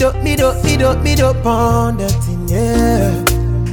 me do on that thing, yeah.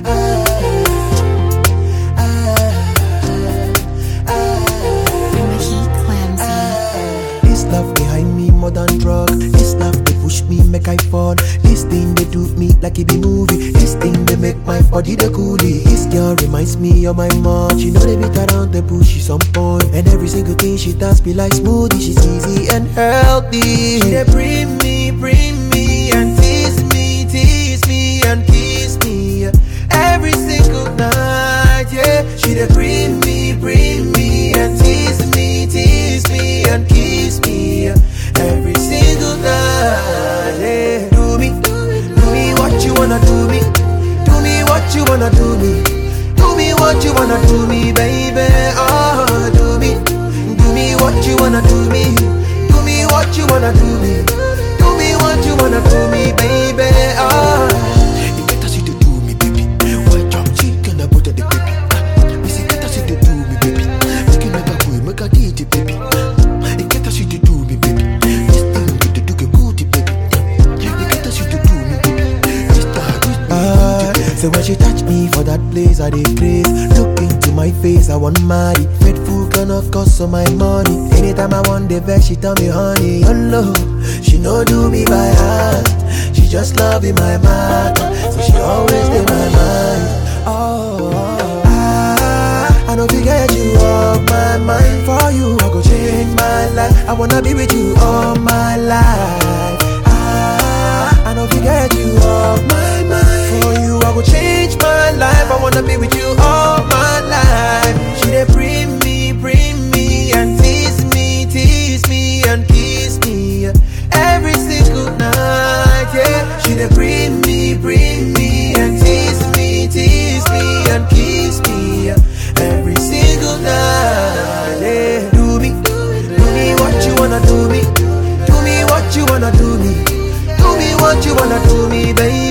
This love behind me more than drug. This love they push me make I fall. This thing they do me like it be movie. This thing they make my body the coolie. This girl reminds me of my mom. She know they beat around the bush, she's on point. And every single thing she does be like smoothie. She's easy and healthy. She they bring me and tease me and kiss me every single night, yeah. She they bring me and tease me and kiss me every single night, yeah. Do me what you wanna do me. Do me what you wanna do me. Do me what you wanna do me, baby. Oh, do me what you wanna do me. Do me what you wanna do me. Do me what you wanna do me, baby. Oh. You better see to do me, baby. White chop chicken, I put the baby. Me say better see to do me, baby. Make you never go, make a DJ, baby. You better see to do me, baby. This thing you do get good, baby. You better see to do me, baby. So when she touch me for that place, I dey craze. Look into my face, I want marry. Faithful cannot cost so my money. Anytime I want the best, she tell me honey. Oh no, she no do me by heart. She just love in my matter, so she always in my mind. I don't forget you off my mind. For you, I go change my life. I wanna be with you all my life. I don't forget you off my mind. For you, I go change my life. I wanna be with you all my life. She dey bring me and tease me and kiss me every single night, yeah. She dey bring me and tease me and kiss me every single night, yeah. Do me what you wanna do me. Do me what you wanna do me. Do me what you wanna do me, baby.